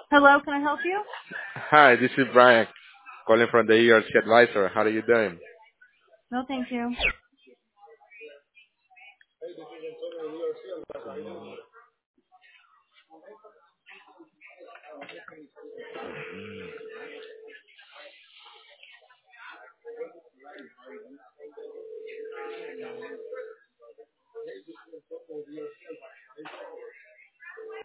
Hello, can I help you? Hi, this is Brian calling from the ERC Advisor. How are you doing? No, thank you.